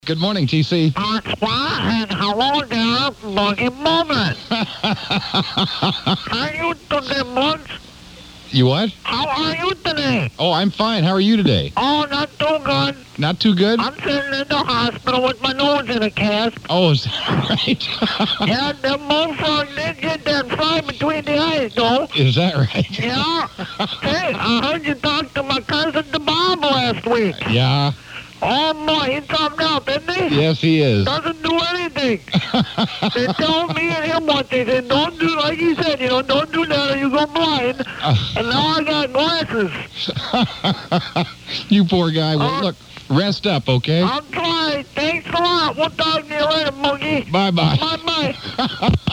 Good morning, TC. And hello there, Boogie Moment. How are you today, Bugs? You what? How are you today? Oh, I'm fine. How are you today? Oh, not too good. Not too good? I'm sitting in the hospital with my nose in a cast. Oh, is that right? Yeah, the bullfrog did get that fly between the eyes, though. Is that right? Yeah. Hey, I heard you talk to my cousin, the Bob, last week. Yeah. Oh, boy, he toughed out, didn't he? Yes, he is. Doesn't do anything. They told me and him what they said. Don't do, like he said, don't do that or you go blind. And now I got glasses. You poor guy. Well, look, rest up, okay? I'll try. Thanks a lot. We'll talk to you later, Moogie. Bye-bye. Bye-bye.